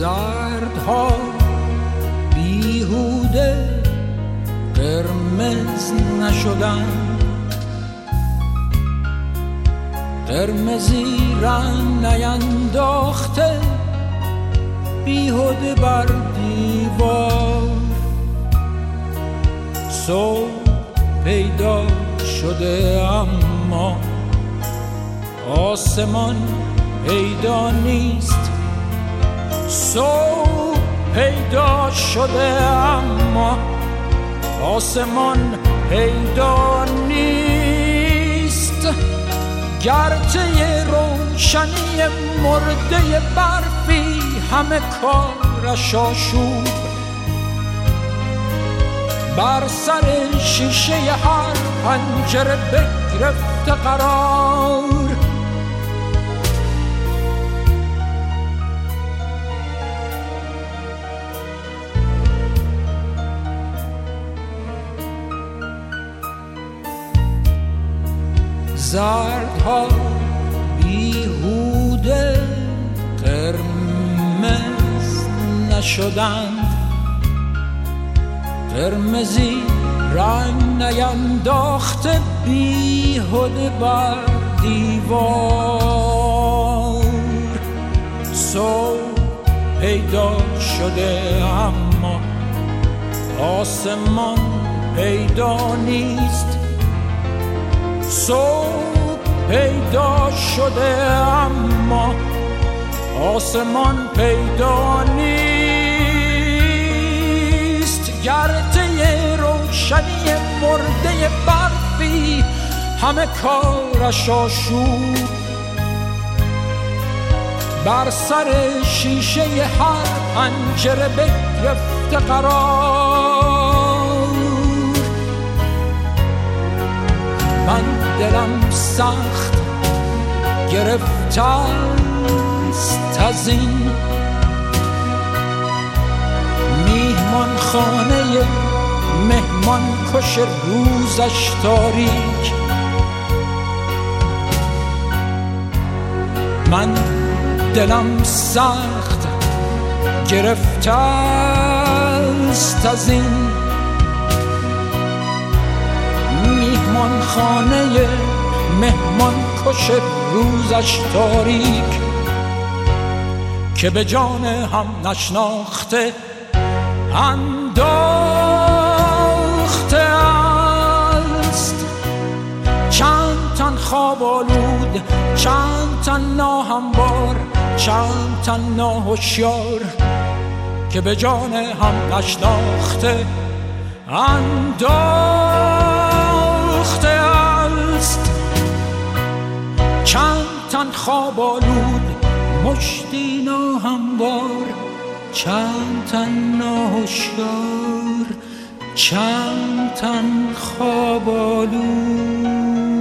زردها بیهوده قرمز نشدن، قرمزی رنگ نینداخته بیهوده بر دیوار. صبح پیدا شده اما آسمان پیدا نیست. صبح پیدا شده اما آسمان پیدا نیست. گرچه روشنی مرده برفی همه کارش آشوب، بر سر شیشه هر پنجره بگرفته قرار. زردها بیهوده قرمز نشدند، قرمزی رنگ نینداخته بیهوده بر دیوار. صبح پیدا شده اما آسمان پیدا نیست. صبح پیدا شده اما آسمان پیدا نیست. گرده روشنی مرده برفی همه کارش آشوب، بر سر شیشه هر پنجره بگرفته قرار. من دلم سخت گرفته است از این میهمان خانه مهمان کش روزش تاریک. من دلم سخت گرفته است از این میهمان خانه مهمان کش روزش تاریک، که به جان هم نشناخته انداخته است. چند تن خواب آلود، چند تن ناهموار، چند تن ناهوشیار، که به جان هم نشناخته انداخته است. چند تن خواب آلود، مشتی ناهموار، چند تن ناهوشیار، چند تن خواب آلود.